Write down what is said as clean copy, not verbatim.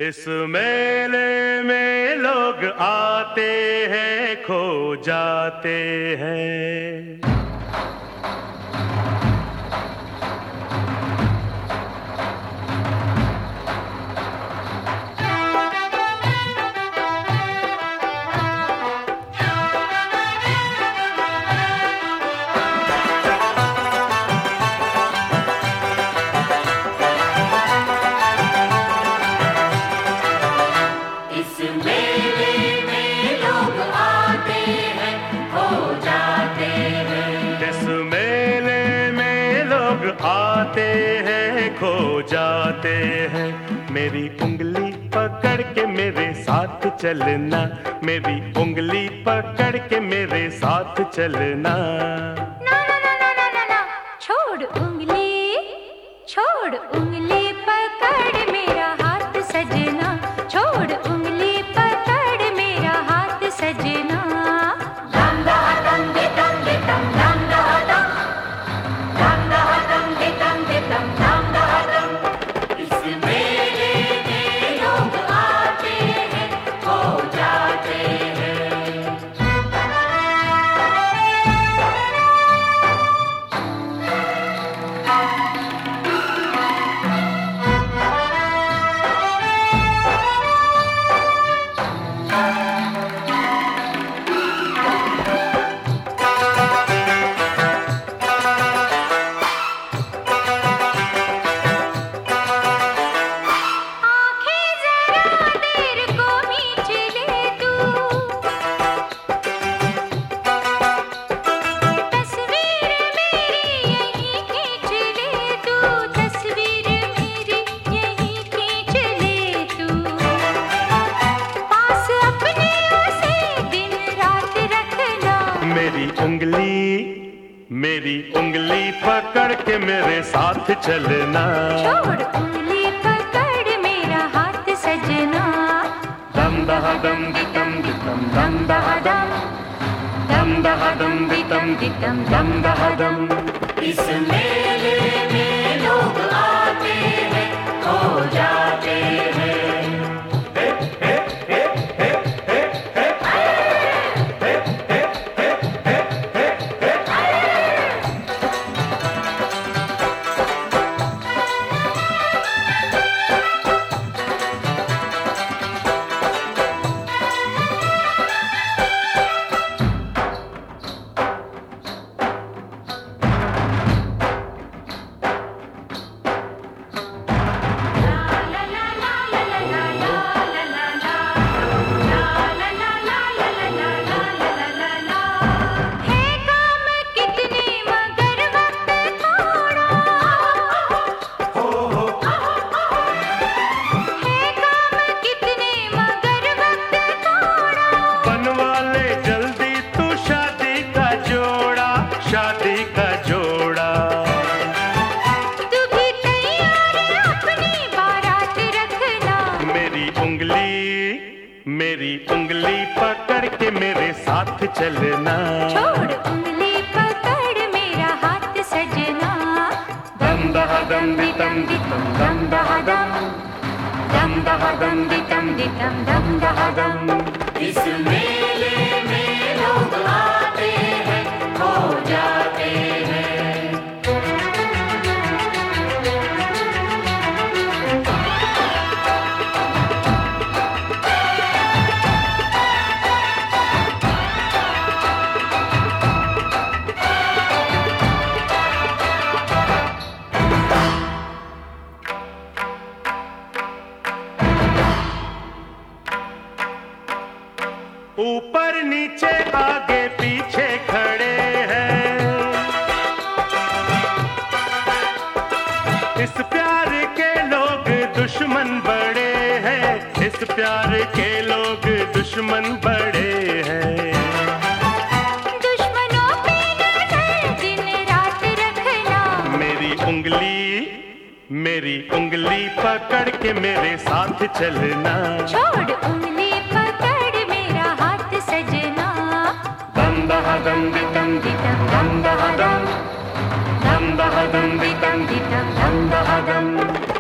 इस मेले में लोग आते हैं, खो जाते हैं। आते हैं, खो जाते हैं। मेरी उंगली पकड़ के मेरे साथ चलना, मेरी उंगली पकड़ के मेरे साथ चलना। ना ना ना ना ना ना ना, छोड़ उंगली पकड़ मेरा हाथ सजना, छोड़ उंगली पकड़ मेरा हाथ सजना। दम दा दम दे दम दे दम दम दा दम, दम दा दम दे दम दे दम दम दा दम। इस मेले में लोग आते हैं, खो जाते हैं। मेरी उंगली पकड़ के मेरे साथ चलना, छोड़ उंगली पकड़ मेरा हाथ सजना। दम दहा दम दि दम दि दम दम दहा दम, दम दहा दम दि दम दि दम दम दहा दम। इस मेले में लोग आते हैं, खो जाते हैं। शादी का जोड़ा तू भी तैयार अपनी बारात रखना। मेरी उंगली पकड़ के मेरे साथ चलना, छोड़ उंगली पकड़ मेरा हाथ सजना। दम दहा दम दि दम दि दम दम दहा दम, दम दहा दम दि दम दि दम दम दहा दम। इस मेले में लोग आते हैं, खो जाते हैं। ऊपर नीचे आगे पीछे खड़े हैं, इस प्यार के लोग दुश्मन बड़े हैं, इस प्यार के लोग दुश्मन बड़े हैं। दुश्मनों पे नजर दिन रात रखना। मेरी उंगली पकड़ के मेरे साथ चलना, छोड़ उंगली पकड़ मेरा हाथ सजना। दम दहा दम दि दम दि दम दम दहा दम, दम दहा दम दि दम दि दम दम दहा दम।